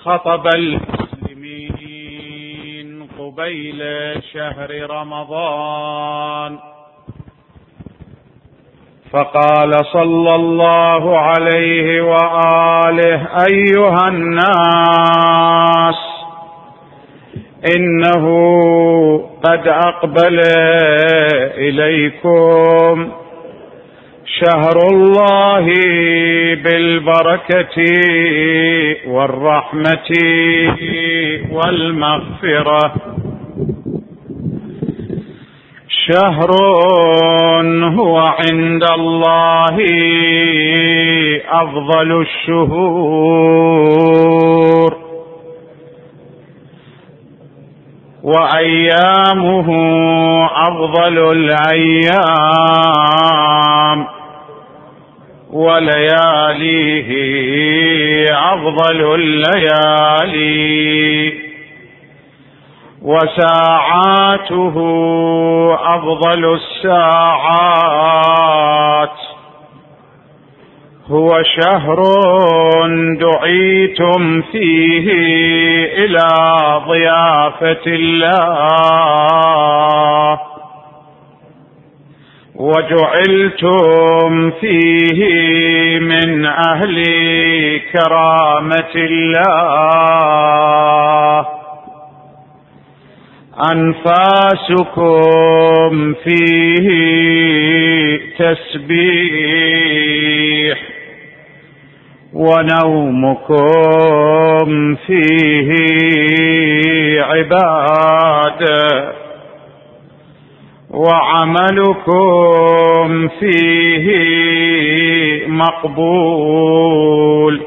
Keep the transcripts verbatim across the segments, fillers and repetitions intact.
خطب المسلمين قبيل شهر رمضان، فقال صلى الله عليه وآله: أيها الناس، إنه قد أقبل إليكم شهر الله بالبركة والرحمة والمغفرة، شهر هو عند الله أفضل الشهور، وأيامه أفضل الأيام، ولياليه أفضل الليالي، وساعاته أفضل الساعات. هو شهر دعيتم فيه إلى ضيافة الله، وجعلتم فيه من أهل كرامة الله. أنفاسكم فيه تسبيح، ونومكم فيه عبادة، وعملكم فيه مقبول،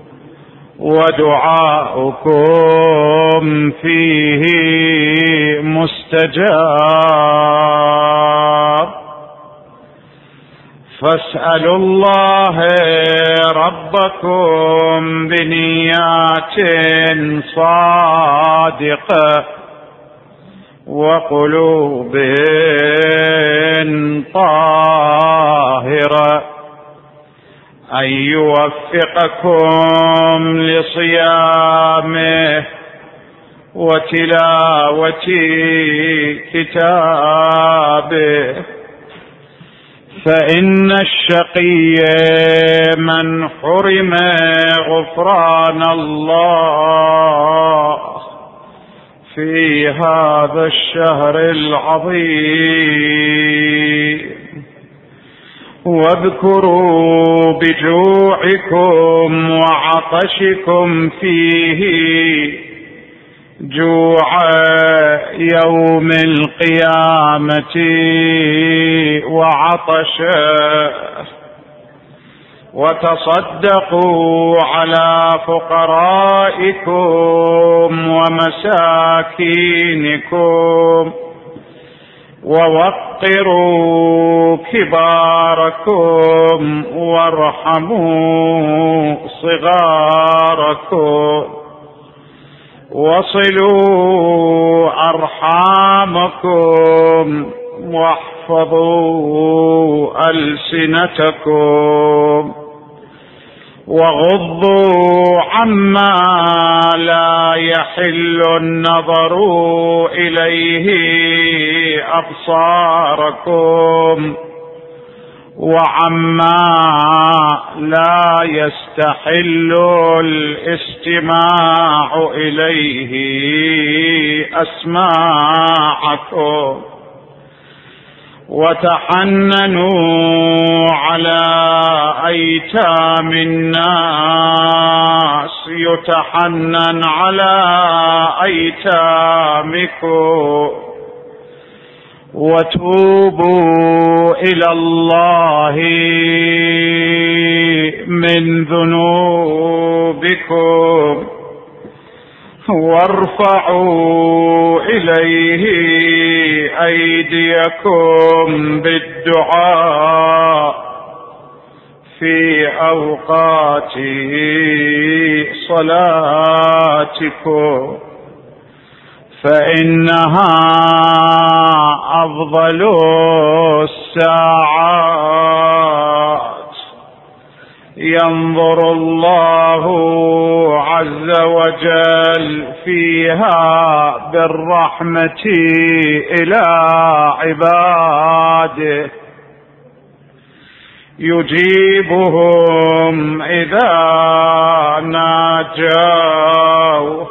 ودعاؤكم فيه مستجاب. فاسألوا الله ربكم بنيات صادقة وقلوب طاهرة أن يوفقكم لصيامه وتلاوة كتابه، فإن الشقي من حرم غفران الله في هذا الشهر العظيم. واذكروا بجوعكم وعطشكم فيه جوع يوم القيامة وعطشه، وتصدقوا على فقرائكم ومساكينكم، ووقروا كباركم وارحموا صغاركم، وصلوا أرحامكم، واحفظوا ألسنتكم، وغضوا عما لا يحل النظر إليه أبصاركم، وعما لا يستحل الاستماع إليه أسماعكم، وتحننوا على أيتام الناس يتحنن على أيتامكم، وتوبوا إلى الله من ذنوبكم، وارفعوا إليه أيديكم بالدعاء في أوقات صلاتكم، فإنها أفضل الساعات. ينظر الله عز وجل فيها بالرحمة إلى عباده، يجيبهم إذا ناجوا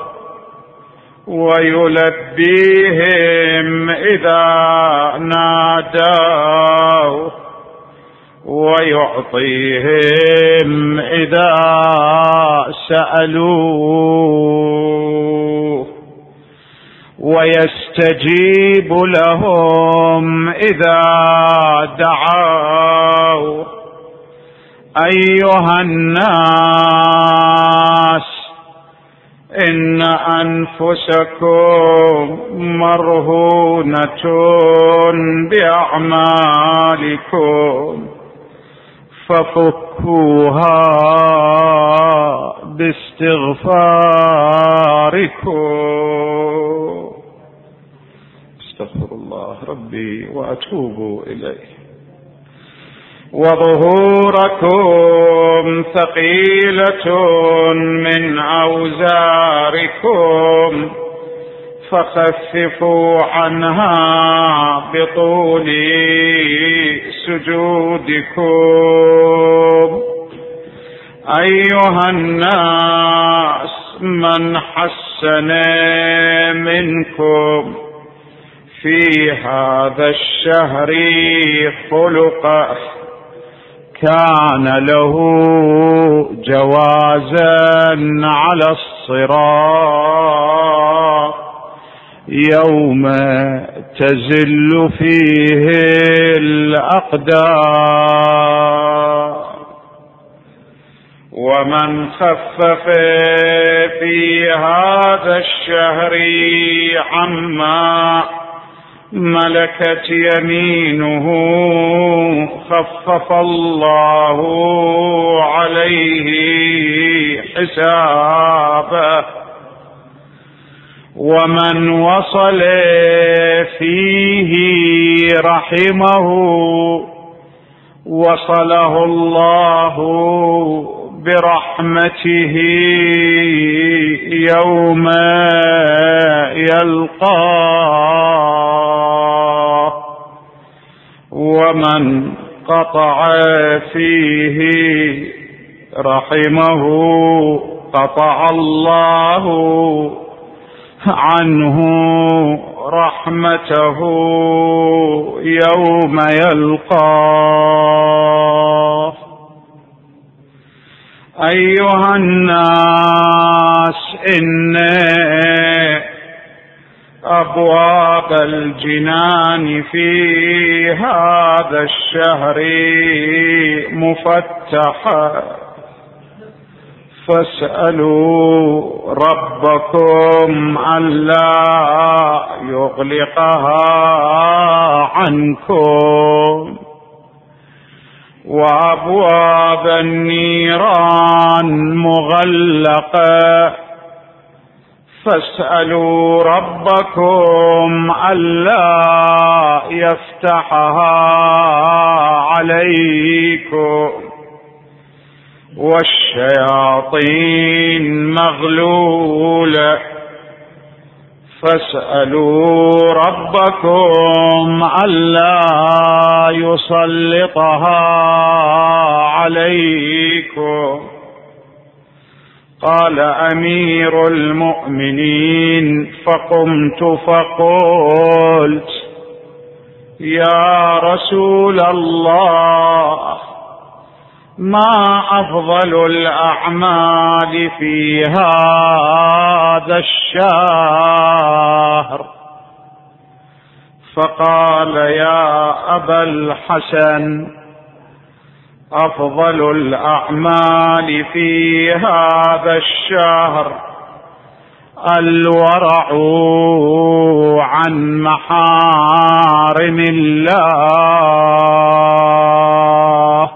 ويلبيهم إذا نادوا ويعطيهم إذا سألوه ويستجيب لهم إذا دعوا. أيها الناس إن أنفسكم مرهونة بأعمالكم ففكوها باستغفاركم. استغفر الله ربي وأتوب إليه. وظهوركم ثقيلة من أوزاركم فخففوا عنها بطول سجودكم. أيها الناس من حسن منكم في هذا الشهر خلقه كان له جوازا على الصراط يوم تزل فيه الأقدام. ومن خفف في هذا الشهر عما ملكت يمينه خفف الله عليه حسابه. ومن وصل فيه رحمه وصله الله برحمته يوم يلقاه. ومن قطع فيه رحمه قطع الله عنه رحمته يوم يلقاه. أيها الناس إن أبواب الجنان في هذا الشهر مفتحة فاسألوا ربكم ألا يغلقها عنكم. وأبواب النيران مغلقة فاسألوا ربكم ألا يفتحها عليكم. والشياطين مغلولة فاسألوا ربكم ألا يسلطها عليكم. قال أمير المؤمنين فقمت فقلت يا رسول الله ما أفضل الأعمال في هذا الشهر؟ فقال يا أبا الحسن أفضل الأعمال في هذا الشهر الورع عن محارم الله.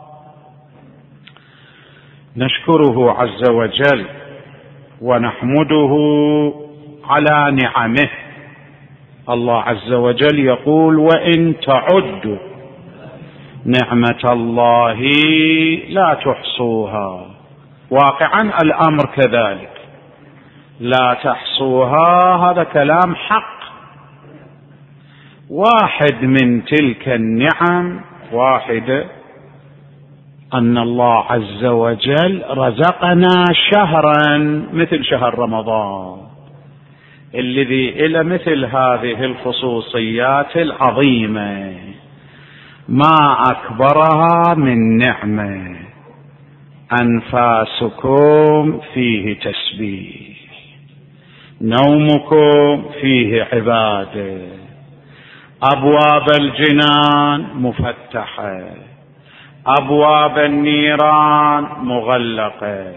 نشكره عز وجل ونحمده على نعمه. الله عز وجل يقول وإن تعدوا نعمة الله لا تحصوها. واقعا الأمر كذلك، لا تحصوها، هذا كلام حق. واحد من تلك النعم، واحد أن الله عز وجل رزقنا شهرا مثل شهر رمضان الذي إلى مثل هذه الخصوصيات العظيمة، ما أكبرها من نعمة. أنفاسكم فيه تسبيح، نومكم فيه عبادة، أبواب الجنان مفتحة، أبواب النيران مغلقة،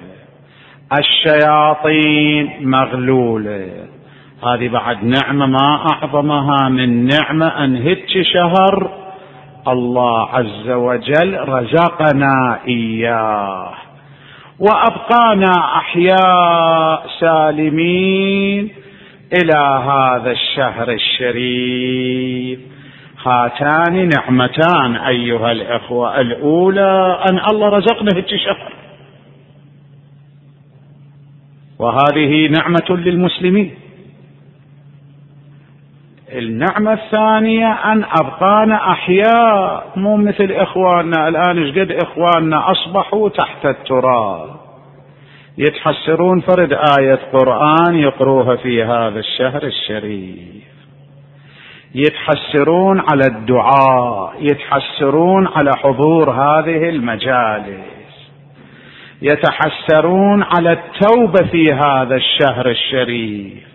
الشياطين مغلولة. هذه بعد نعمة ما أعظمها من نعمة أن هيك شهر الله عز وجل رزقنا إياه وأبقانا أحياء سالمين إلى هذا الشهر الشريف. هاتان نعمتان أيها الأخوة، الأولى أن الله رزقنا هيك شهر، وهذه نعمة للمسلمين. النعمة الثانية أن أبقانا أحياء، مو مثل إخواننا الآن، إيش قد إخواننا أصبحوا تحت التراب يتحسرون فرد آية قرآن يقروها في هذا الشهر الشريف، يتحسرون على الدعاء، يتحسرون على حضور هذه المجالس، يتحسرون على التوبة في هذا الشهر الشريف.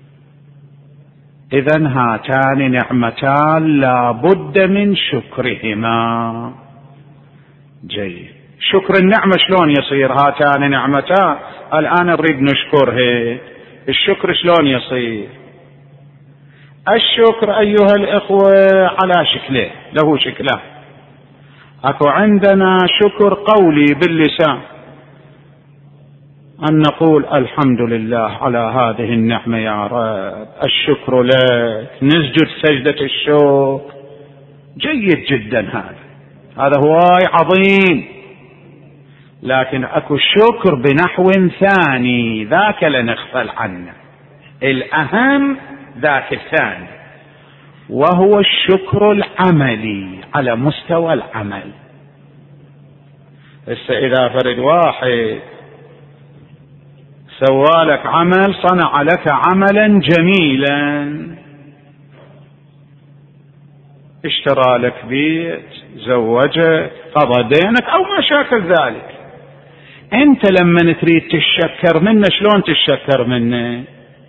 إذن هاتان نعمتان لا بد من شكرهما. جيد، شكر النعمة شلون يصير؟ هاتان نعمتان الآن نريد نشكرها، الشكر شلون يصير؟ الشكر أيها الإخوة على شكله، له شكلان. أكو عندنا شكر قولي باللسان، أن نقول الحمد لله على هذه النعمة يا رب، الشكر لك، نسجد سجدة الشكر، جيد جدا، هذا هذا هواي عظيم. لكن أكو شكر بنحو ثاني، ذاك لنغفل عنه، الأهم ذاك الثاني، وهو الشكر العملي على مستوى العمل. هسه إذا فرد واحد سوالك عمل، صنع لك عملا جميلا، اشترى لك بيت، زوجك، قضى دينك أو ما شاكل ذلك، انت لما تريد تشكر منه شلون تشكر منه؟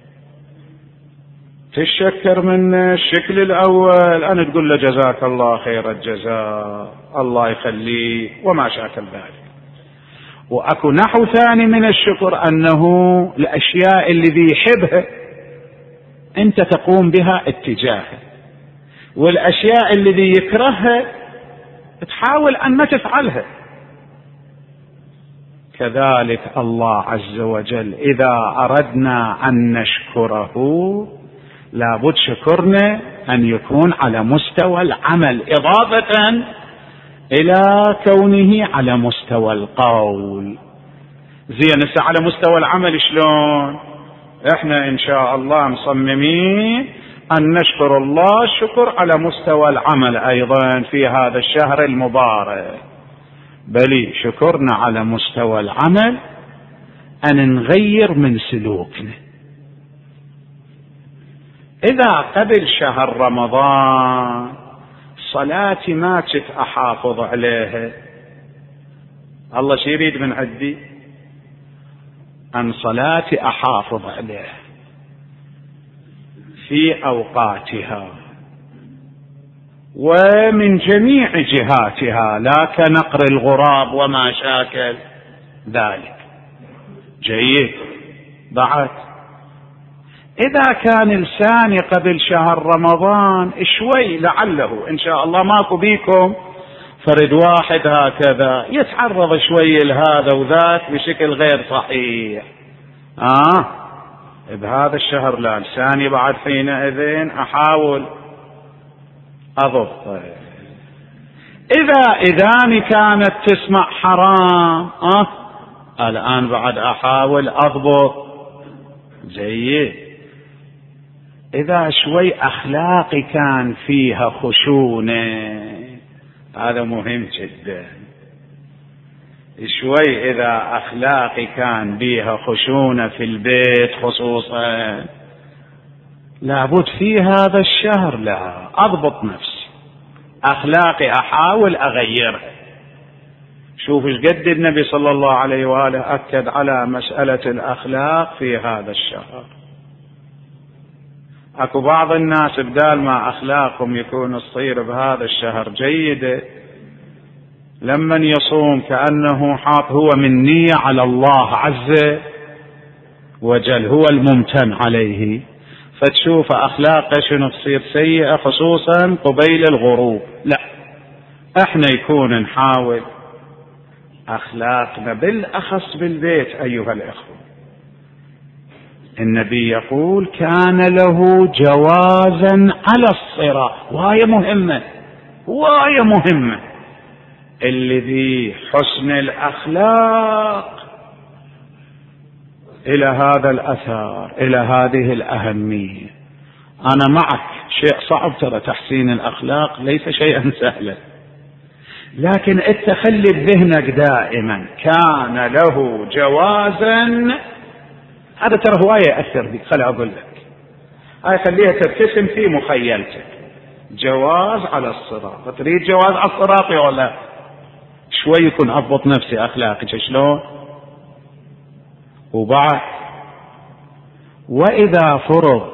تشكر منه الشكل الأول أنا تقول له جزاك الله خير الجزاء، الله يخليه وما شاكل ذلك. وأكو نحو ثاني من الشكر أنه الأشياء الذي يحبها أنت تقوم بها اتجاهه، والأشياء الذي يكرهها تحاول أن ما تفعلها. كذلك الله عز وجل إذا أردنا أن نشكره لابد شكرنا أن يكون على مستوى العمل، إضافة إلى كونه على مستوى القول. زين، هسه على مستوى العمل شلون؟ احنا ان شاء الله مصممين ان نشكر الله الشكر على مستوى العمل ايضا في هذا الشهر المبارك. بل شكرنا على مستوى العمل ان نغير من سلوكنا. اذا قبل شهر رمضان صلاتي ما كنت احافظ عليها، الله شي يريد من عندي؟ ان صلاتي احافظ عليها في اوقاتها ومن جميع جهاتها، لا كنقر الغراب وما شاكل ذلك. جيد. بعد إذا كان لساني قبل شهر رمضان شوي لعله إن شاء الله ماكو بيكم فرد واحد هكذا يتعرض شوي لهذا وذاك بشكل غير صحيح، آه بهذا الشهر لا، لساني بعد حينئذ أحاول أضبط. إذا إذاني كانت تسمع حرام أه الآن بعد أحاول أضبط جيد. إذا شوي أخلاقي كان فيها خشونة، هذا مهم جدا. شوي إذا أخلاقي كان بيها خشونة في البيت خصوصا، لابد في هذا الشهر لا أضبط نفسي، أخلاقي أحاول أغيرها. شوف ايش قد النبي صلى الله عليه وآله أكد على مسألة الأخلاق في هذا الشهر. أكو بعض الناس بدال ما أخلاقهم يكون الصير بهذا الشهر جيدة، لمن يصوم كأنه حاط هو من نية على الله عز وجل، هو الممتن عليه، فتشوف أخلاقه شنو تصير سيئة خصوصا قبيل الغروب. لا، احنا يكون نحاول أخلاقنا بالأخص بالبيت أيها الإخوة. النبي يقول كان له جوازا على الصراط، وهي مهمة وهي مهمة. الذي حسن الأخلاق إلى هذا الأثر، إلى هذه الأهمية. أنا معك، شيء صعب ترى تحسين الأخلاق، ليس شيئا سهلا، لكن انت خلي بذهنك دائما كان له جوازا. هذا ترى هواية يأثر بك، خلي أقول لك، هاي خليها ترتسم في مخيلتك. جواز على الصراط، تريد جواز على الصراط ولا شوي يكون أضبط نفسي أخلاقك شلون. وبعد وإذا فرض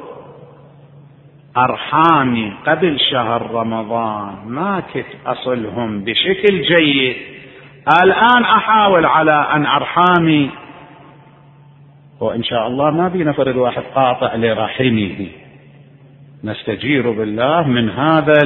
أرحامي قبل شهر رمضان ما كنت أصلهم بشكل جيد، الآن أحاول على أن أرحامي، وإن شاء الله ما بينا فرد واحد قاطع لرحمه، نستجير بالله من هذا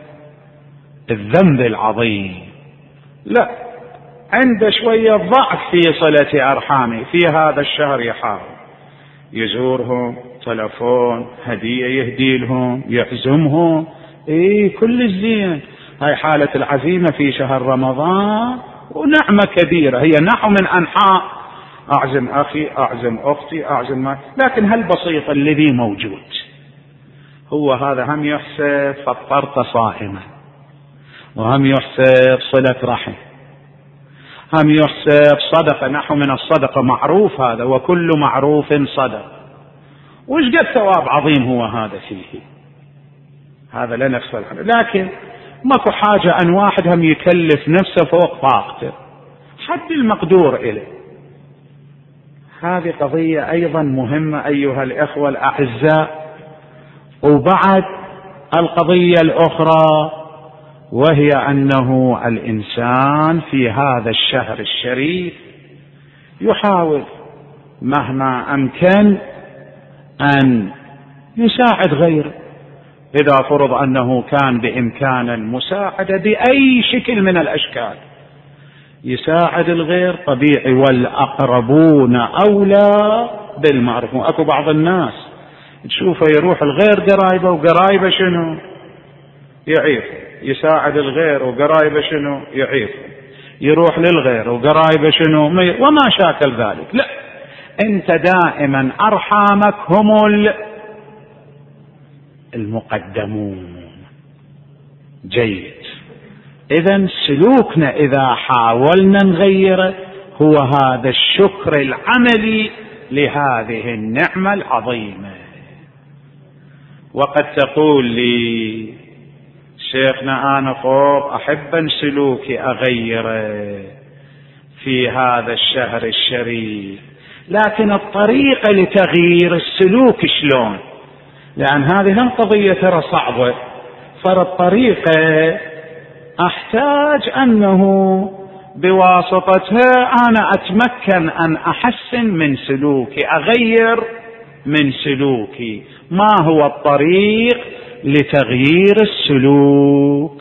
الذنب العظيم. لا، عنده شوية ضعف في صلة أرحامي في هذا الشهر، يحاول يزورهم، تلفون، هدية يهدي لهم، يعزمهم، ايه كل الزين. هاي حالة العزيمة في شهر رمضان ونعمة كبيرة، هي نحو من أنحاء أعزم أخي، أعزم أختي، أعزم ما. لكن هالبسيط الذي موجود هو هذا هم يحسب فطرت صائما، وهم يحسب صلة رحم، هم يحسب صدقة، نحو من الصدقة معروف هذا، وكل معروف صدقة. وش قد ثواب عظيم هو هذا فيه، هذا لا نغفل عنه. لكن ماكو حاجة أن واحد هم يكلف نفسه فوق طاقته، حد المقدور إليه. هذه قضية أيضا مهمة أيها الإخوة الأعزاء. وبعد القضية الأخرى وهي أنه الإنسان في هذا الشهر الشريف يحاول مهما أمكن أن يساعد غيره، إذا فرض أنه كان بإمكان المساعدة بأي شكل من الأشكال يساعد الغير طبيعي، والأقربون أولى بالمعروف. أكو بعض الناس تشوفه يروح الغير قرايبه، وقرايبه شنو يعيف، يساعد الغير وقرايبه شنو يعيف، يروح للغير وقرايبه شنو وما شاكل ذلك. لا، انت دائما أرحامك هم المقدمون. جيد. إذن سلوكنا إذا حاولنا نغيره هو هذا الشكر العملي لهذه النعمة العظيمة. وقد تقول لي شيخنا أنا خوف أحب سلوكي أغيره في هذا الشهر الشريف، لكن الطريقة لتغيير السلوك شلون؟ لأن هذه هم قضية ترى صعبة. فالطريقة أحتاج أنه بواسطتها أنا أتمكن أن أحسن من سلوكي، أغير من سلوكي. ما هو الطريق لتغيير السلوك؟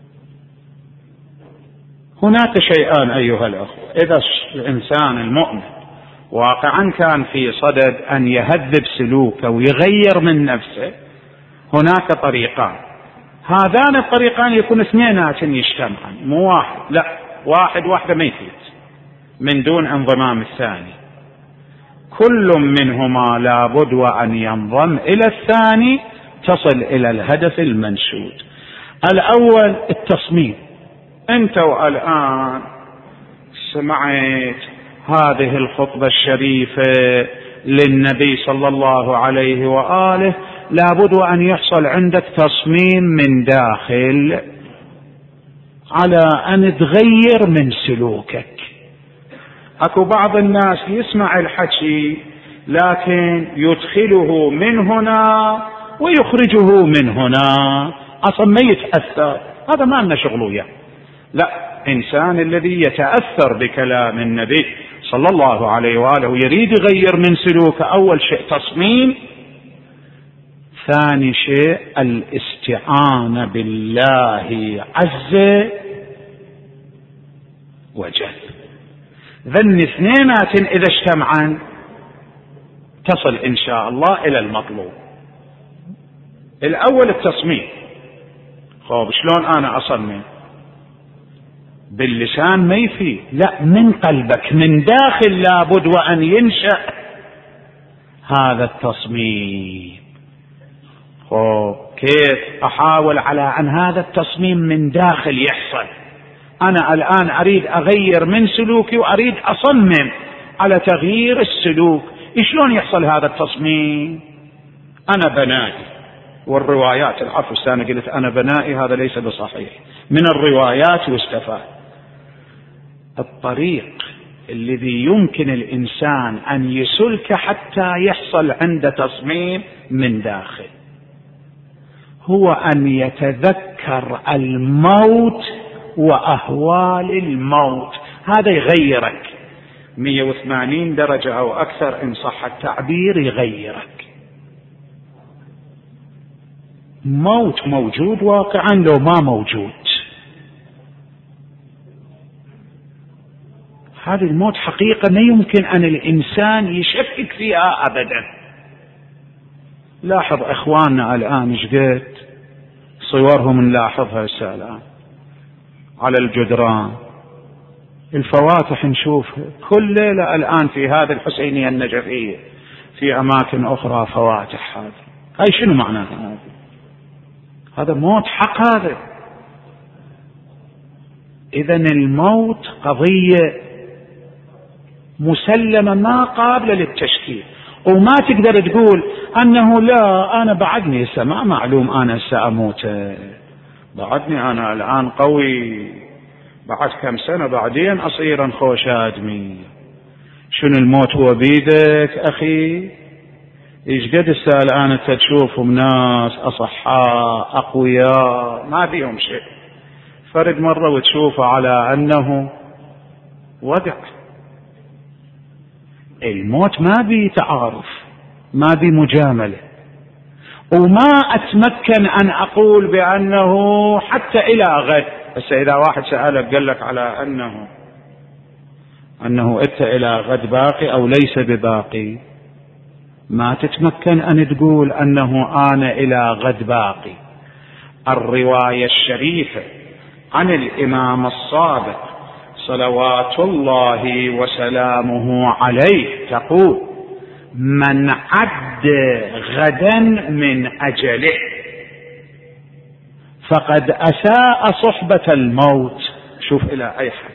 هناك شيئان أيها الأخوة. إذا الإنسان المؤمن واقعا كان في صدد أن يهذب سلوكه ويغير من نفسه، هناك طريقان. هذان الطريقان يكون اثنينات يجتمعان مو واحد، لا واحد واحدة ما يفيد من دون انضمام الثاني، كل منهما لابد وأن ينضم إلى الثاني تصل إلى الهدف المنشود. الأول التصميم. أنت والآن سمعت هذه الخطبة الشريفة للنبي صلى الله عليه وآله، لابد وأن يحصل عندك تصميم من داخل على أن تغير من سلوكك. أكو بعض الناس يسمع الحكي لكن يدخله من هنا ويخرجه من هنا، أصلا ما يتأثر، هذا ما لنا شغل وياه. لا، إنسان الذي يتأثر بكلام النبي صلى الله عليه وآله ويريد يغير من سلوكه، أول شيء تصميم، ثاني شيء الاستعانة بالله عز وجل. ذن اثنينات إذا اجتمعان تصل إن شاء الله إلى المطلوب. الأول التصميم. خب شلون أنا أصمم؟ باللسان ما يفيد، لا من قلبك من داخل لابد وأن ينشأ هذا التصميم. خب كيف أحاول على أن هذا التصميم من داخل يحصل؟ أنا الآن أريد أغير من سلوكي وأريد أصمم على تغيير السلوك. شلون يحصل هذا التصميم؟ أنا بنائي، والروايات العفو أنا قلت أنا بنائي هذا ليس بصحيح، من الروايات واستفاد. الطريق الذي يمكن الإنسان أن يسلك حتى يحصل عنده تصميم من داخل هو أن يتذكر الموت وأهوال الموت. هذا يغيرك مئة وثمانين درجة أو أكثر إن صح التعبير، يغيرك. موت موجود واقعا لو ما موجود، هذه الموت حقيقة ما يمكن أن الإنسان يشكك فيها أبدا. لاحظ إخواننا الآن شقد صورهم نلاحظها هسه الآن على الجدران، الفواتح نشوفها كل ليلة الآن في هذه الحسينية النجفية، في أماكن أخرى فواتح. هذا هاي شنو معناها؟ هذا هذا موت حق. هذا إذن الموت قضية مسلمة ما قابلة للتشكيك، وما تقدر تقول أنه لا أنا بعدني سماء معلوم أنا سأموت، بعدني أنا الآن قوي، بعد كم سنة بعدين أصير خوش آدمي. شنو الموت هو بيدك أخي؟ إيش قد السؤال الآن أنت تشوفهم ناس أصحاء أقوياء ما بيهم شيء، فرد مرة وتشوفه على أنه وقع. الموت ما بي تعارف، ما بي مجاملة، وما أتمكن أن أقول بأنه حتى إلى غد. بس إذا واحد سألك قال لك على أنه أنه أنت إلى غد باقي أو ليس بباقي، ما تتمكن أن تقول أنه أنا إلى غد باقي. الرواية الشريفة عن الإمام الصادق صلوات الله وسلامه عليه تقول: من عد غدا من أجله فقد أساء صحبة الموت. شوف إلى أي حد.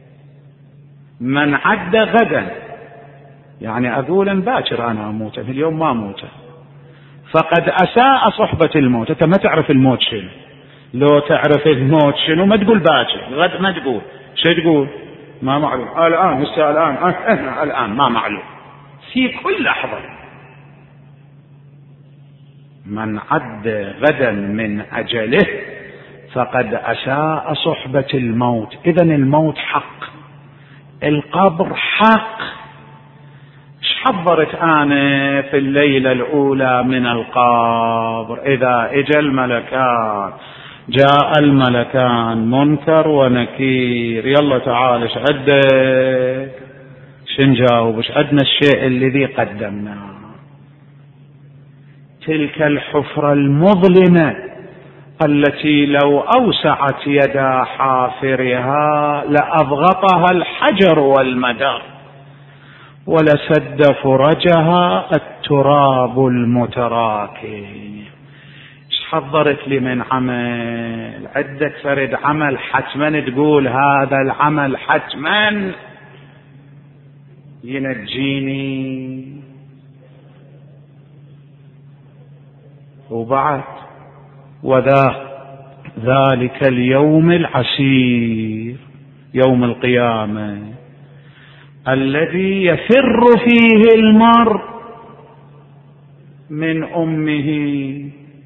من عد غدا يعني أقول باكر أنا أموت، في اليوم ما أموت، فقد أساء صحبة الموت. أنت ما تعرف الموت شنو، لو تعرف الموت شنو ما تقول باكر، غد ما تقول، شو تقول؟ ما معلوم. الآن هسه الآن أه الآن ما معلوم، في كل لحظة. من عد غدا من أجله فقد أساء صحبة الموت. إذن الموت حق، القبر حق. ايش حضرت أنا في الليلة الأولى من القبر؟ إذا اجى الملكان، جاء الملكان منكر ونكير، يلا تعال ايش عندك؟ شنجاوب ايش عندنا؟ الشيء الذي قدمناه. تلك الحفرة المظلمة التي لو أوسعت يدا حافرها لأضغطها الحجر والمدر ولسد فرجها التراب المتراكم. ايش حضرت لي من عمل؟ عندك فرد عمل حتما تقول هذا العمل حتما ينجيني. وبعد وذا ذلك اليوم العسير، يوم القيامة الذي يفر فيه المرء من أمه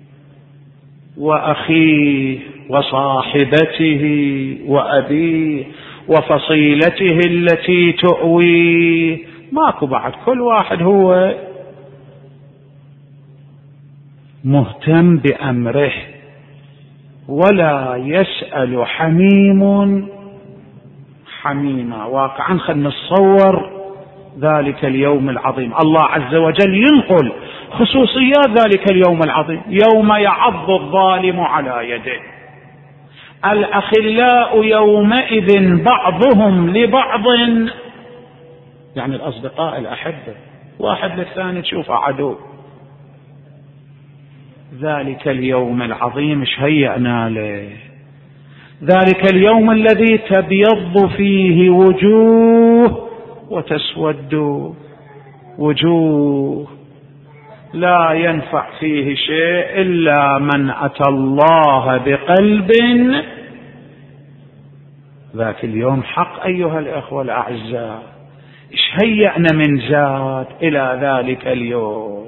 وأخيه وصاحبته وأبيه وفصيلته التي تؤويه. ماكو بعد، كل واحد هو مهتم بأمره ولا يسأل حميم حميما. واقعا خلنا نتصور ذلك اليوم العظيم. الله عز وجل ينقل خصوصيات ذلك اليوم العظيم: يوم يعض الظالم على يده، الأخلاء يومئذ بعضهم لبعض، يعني الأصدقاء الأحبة، واحد للثاني تشوفه عدو. ذلك اليوم العظيم ايش هيئنا له؟ ذلك اليوم الذي تبيض فيه وجوه وتسود وجوه، لا ينفع فيه شيء إلا من أتى الله بقلب. ذاك اليوم حق أيها الأخوة الأعزاء. إيش هيئنا من زاد إلى ذلك اليوم؟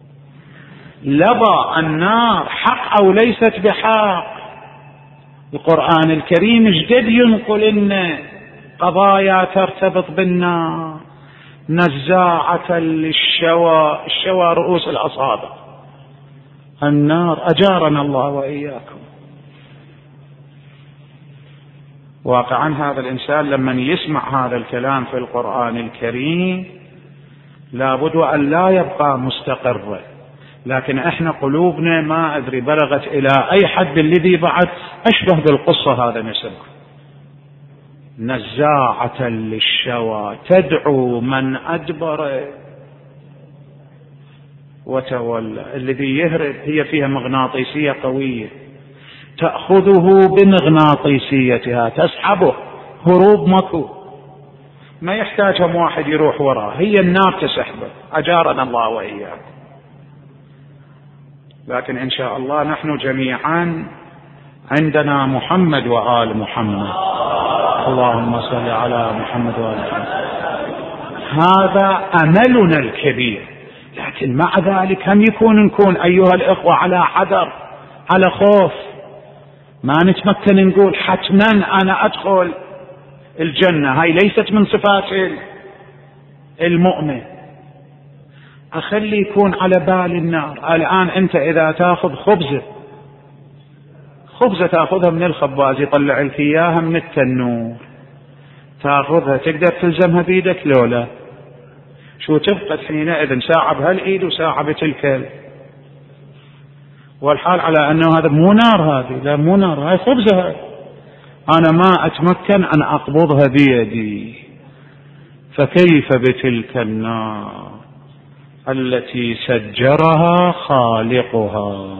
لظى النار حق أو ليست بحق؟ القرآن الكريم جدد ينقل لنا قضايا ترتبط بالنار: نزاعة للشوى، الشوى رؤوس الأصابع، النار أجارنا الله وإياكم. واقعا هذا الإنسان لما يسمع هذا الكلام في القرآن الكريم لابد أن لا يبقى مستقرا، لكن احنا قلوبنا ما أدري بلغت إلى أي حد الذي بعد أشبه بالقصة هذا نسمع: نزاعة للشوى تدعو من أدبر وتولى. الذي يهرب هي فيها مغناطيسية قوية تأخذه بمغناطيسيتها تسحبه، هروب مكو، ما يحتاج هم واحد يروح وراه، هي النار تسحبه، أجارنا الله وإياكم. لكن إن شاء الله نحن جميعا عندنا محمد وآل محمد، اللهم صل على محمد وآل محمد. هذا أملنا الكبير، لكن مع ذلك هم يكون نكون أيها الإخوة على حذر، على خوف، ما نتمكن نقول حتما أنا أدخل الجنة. هاي ليست من صفات المؤمن. أخلي يكون على بال النار. الآن أنت إذا تأخذ خبزة خبزة تأخذها من الخباز يطلع لك إياها من التنور، تأخذها تقدر تلزمها بيدك لولا؟ شو تفقد حينئذ؟ ساعة بهالإيد وساعة بتلك، والحال على أنه هذا مو نار، هذه لا مو نار، هاي خبزة، هاي أنا ما أتمكن أن أقبضها بيدي، فكيف بتلك النار التي سجرها خالقها؟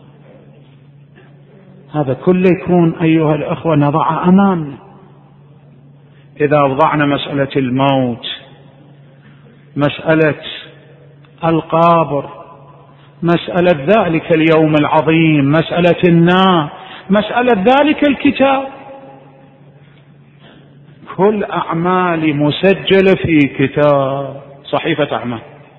هذا كله يكون أيها الأخوة نضع أمامنا. إذا وضعنا مسألة الموت، مسألة القبر، مسألة ذلك اليوم العظيم، مسألة النار، مسألة ذلك الكتاب، كل أعمالي مسجلة في كتاب، صحيفة أعمال.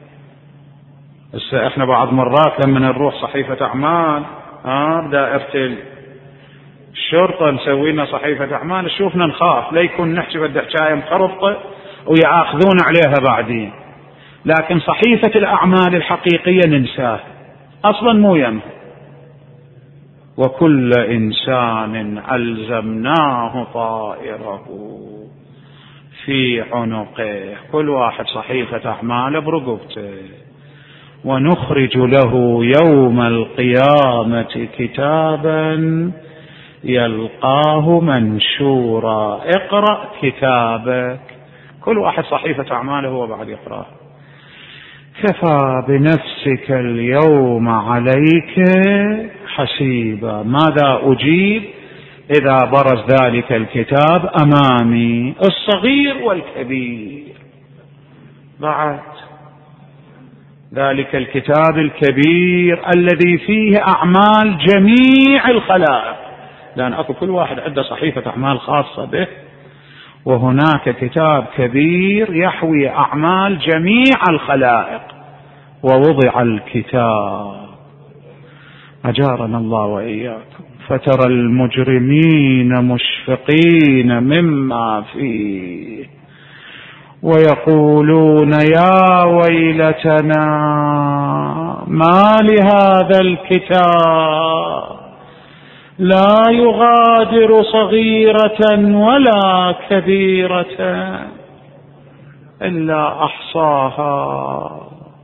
هسه احنا بعض مرات لما نروح صحيفة أعمال آه دائرة الشرطة نسوي لنا صحيفة أعمال، شوفنا نخاف لا يكون نحكي بدها حكاية مخربطة ويعاخذون عليها بعدين، لكن صحيفة الأعمال الحقيقية ننساه أصلا مو يمه. وكل إنسان ألزمناه طائره في عنقه، كل واحد صحيفة أعماله برقبته، ونخرج له يوم القيامة كتابا يلقاه منشورا. اقرأ كتابك، كل واحد صحيفة أعماله هو بعد يقرأ. كفى بنفسك اليوم عليك حسيبا. ماذا أجيب إذا برز ذلك الكتاب أمامي، الصغير والكبير؟ بعد ذلك الكتاب الكبير الذي فيه أعمال جميع الخلائق، لأن أكو كل واحد عنده صحيفة أعمال خاصة به، وهناك كتاب كبير يحوي أعمال جميع الخلائق. ووضع الكتاب، أجارنا الله وإياكم، فترى المجرمين مشفقين مما فيه ويقولون يا ويلتنا ما لهذا الكتاب لا يغادر صغيرة ولا كبيرة إلا أحصاها.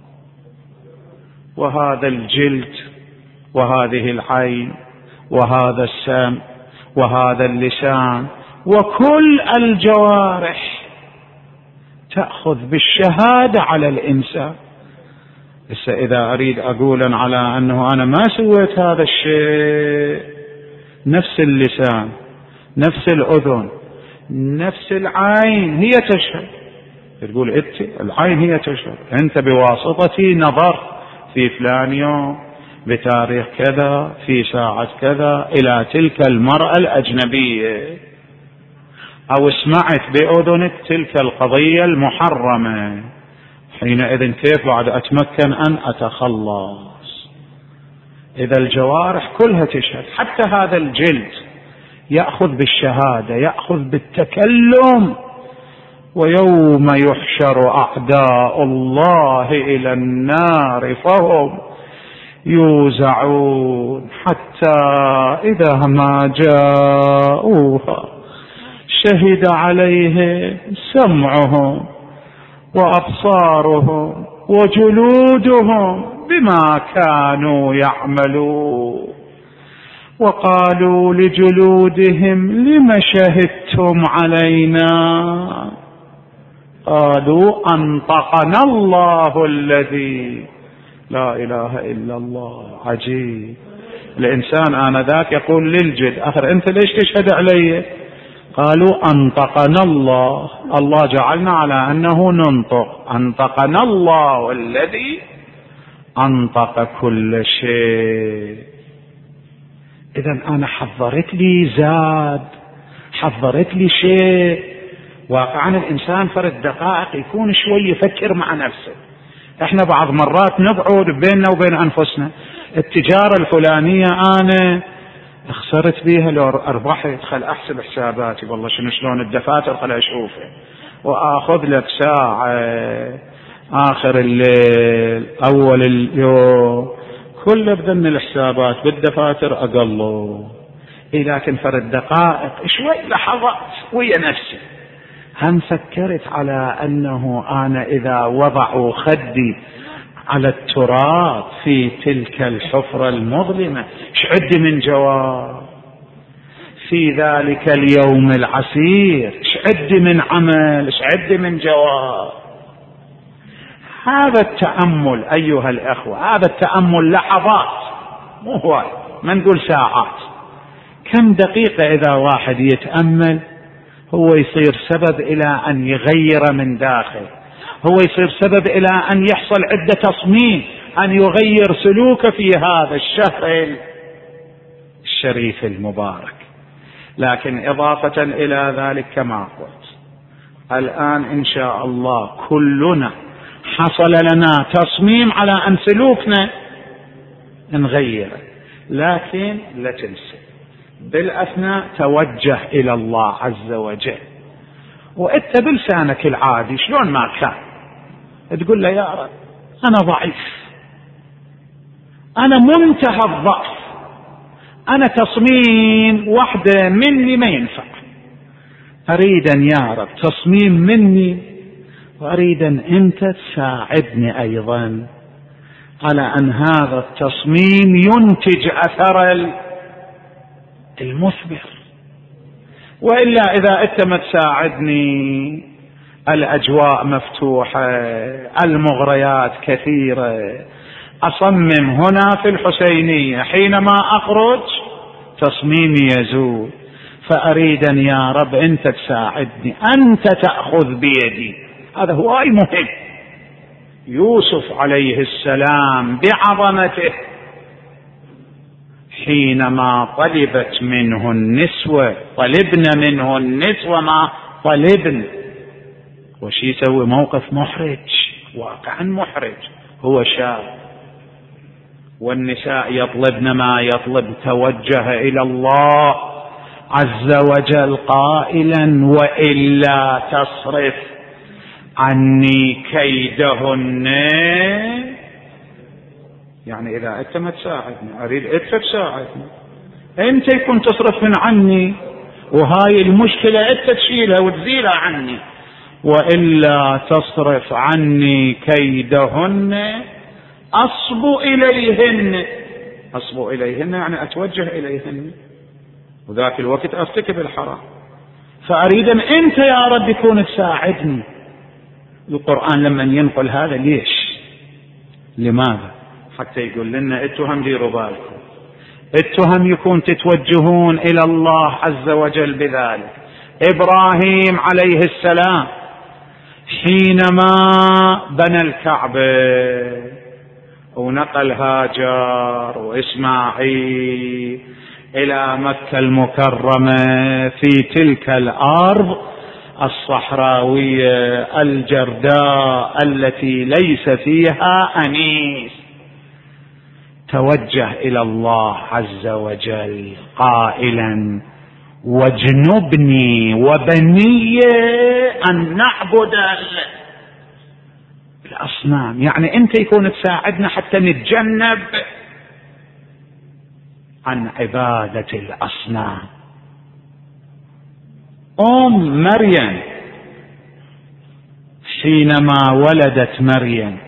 وهذا الجلد وهذه العين وهذا السمع وهذا اللسان وكل الجوارح تأخذ بالشهادة على الإنسان. بس إذا أريد أقولا على أنه أنا ما سويت هذا الشيء، نفس اللسان، نفس الأذن، نفس العين هي تشهد. تقول أنت العين هي تشهد، أنت بواسطتي نظر في فلان يوم بتاريخ كذا في ساعة كذا إلى تلك المرأة الأجنبية، أو اسمعت بأذنك تلك القضية المحرمة. حينئذ كيف بعد أتمكن أن أتخلص؟ إذا الجوارح كلها تشهد، حتى هذا الجلد يأخذ بالشهادة، يأخذ بالتكلم. ويوم يحشر أعداء الله إلى النار فهم يوزعون حتى إذا ما جاءوها شهد عليهم سمعهم وأبصارهم وجلودهم بما كانوا يعملون. وقالوا لجلودهم لم شهدتم علينا؟ قالوا أنطقنا الله الذي لا إله إلا الله. عجيب. الإنسان آنذاك يقول للجد آخر أنت ليش تشهد علي؟ قالوا أنطقنا الله، الله جعلنا على أنه ننطق. أنطقنا الله الذي أنطق كل شيء. إذن أنا حضرت لي زاد، حضرت لي شيء. واقعا الإنسان فرد دقائق يكون شوي يفكر مع نفسه. احنا بعض مرات نقعد بيننا وبين أنفسنا، التجارة الفلانية أنا خسرت بيها لو أربحت، خل أحسب حساباتي والله شنو شلون الدفاتر خل أشوفه، وآخذ لك ساعة آخر الليل أول اليوم كله بذن الحسابات بالدفاتر أقله. لكن فرد دقائق شوي لحظات ويا نفسي هم فكرت على أنه أنا إذا وضعوا خدي على التراب في تلك الحفرة المظلمة شعد من جواب، في ذلك اليوم العسير شعد من عمل، شعد من جواب. هذا التأمل أيها الأخوة، هذا التأمل لحظات مو هو، ما نقول ساعات. كم دقيقة إذا واحد يتأمل هو يصير سبب إلى أن يغير من داخل، هو يصير سبب إلى أن يحصل عدة تصميم أن يغير سلوكه في هذا الشهر الشريف المبارك. لكن إضافة إلى ذلك كما قلت الآن إن شاء الله كلنا حصل لنا تصميم على أن سلوكنا نغيره، لكن لا تنسى بالأثناء توجه إلى الله عز وجل، وإنت بلسانك العادي شلون ما كان تقول له يا رب أنا ضعيف، أنا منتهى الضعف، أنا تصميم واحدة مني ما ينفع، أريدا يا رب تصميم مني، وأريدا أنت تساعدني أيضا على أن هذا التصميم ينتج أثر المثمر. وإلا إذا أنت ما تساعدني، الأجواء مفتوحة، المغريات كثيرة، أصمم هنا في الحسينية، حينما أخرج تصميمي يزول. فأريد أن يا رب أنت تساعدني، أنت تأخذ بيدي. هذا هو أي مهم. يوسف عليه السلام بعظمته حينما طلبت منه النسوة، طلبنا منه النسوة ما طلبن، وش يسوي؟ موقف محرج، واقعا محرج. هو شاب والنساء يطلبن ما يطلب، توجه إلى الله عز وجل قائلا: وإلا تصرف عني كيدهن. يعني إذا أنت ما تساعدني، أريد أنت تساعدني، أنت يكون تصرف من عني، وهاي المشكلة أنت تشيلها وتزيلها عني. وإلا تصرف عني كيدهن أصب إليهن. أصب إليهن يعني أتوجه إليهن، وذاك الوقت أرتكب الحرام. فأريد أن أنت يا رب يكون تساعدني. القرآن لما ينقل هذا ليش؟ لماذا؟ حتى يقول لنا اتهم ديروا بالكم، اتهم يكون تتوجهون إلى الله عز وجل بذلك. إبراهيم عليه السلام حينما بنى الكعبة ونقل هاجر وإسماعيل إلى مكة المكرمة في تلك الأرض الصحراوية الجرداء التي ليس فيها أنيس، توجه إلى الله عز وجل قائلا: واجنبني وبني أن نعبد الأصنام. يعني أنت يكون تساعدنا حتى نتجنب عن عبادة الأصنام. أم مريم حينما ولدت مريم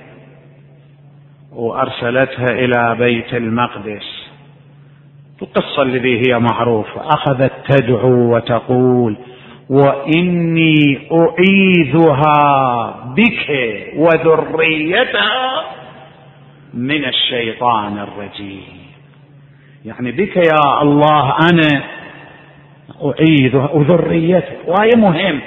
وأرسلتها إلى بيت المقدس، القصة التي هي معروفة، أخذت تدعو وتقول: وإني أعيذها بك وذريتها من الشيطان الرجيم. يعني بك يا الله أنا أعيذها وذريتها، وهي مهم.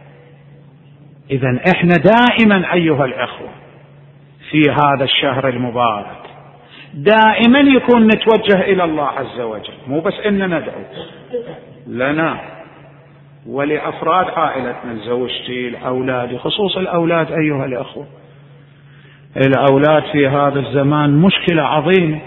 إذن إحنا دائما أيها الأخوة في هذا الشهر المبارك دائما يكون نتوجه إلى الله عز وجل، مو بس إننا ندعو لنا ولأفراد عائلتنا، زوجتي، الأولاد، خصوص الأولاد أيها الأخوة. الأولاد في هذا الزمان مشكلة عظيمة،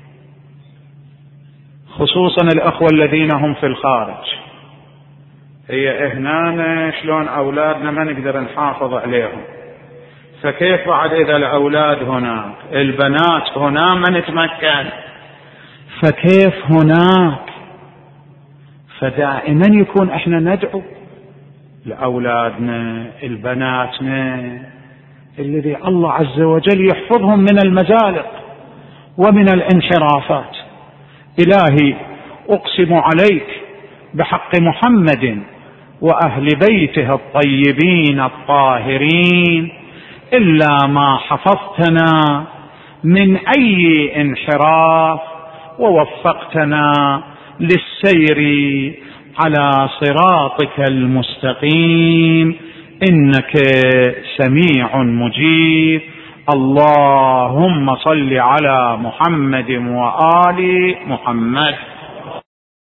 خصوصا الأخوة الذين هم في الخارج. هي هنا شلون أولادنا ما نقدر نحافظ عليهم، فكيف بعد إذا الأولاد هناك، البنات هنا ما نتمكن، فكيف هناك؟ فدائما يكون احنا ندعو لأولادنا، البناتنا، الذي الله عز وجل يحفظهم من المزالق ومن الانحرافات. إلهي أقسم عليك بحق محمد وأهل بيته الطيبين الطاهرين، إلا ما حفظتنا من أي انحراف ووفقتنا للسير على صراطك المستقيم، إنك سميع مجيب. اللهم صل على محمد وآل محمد.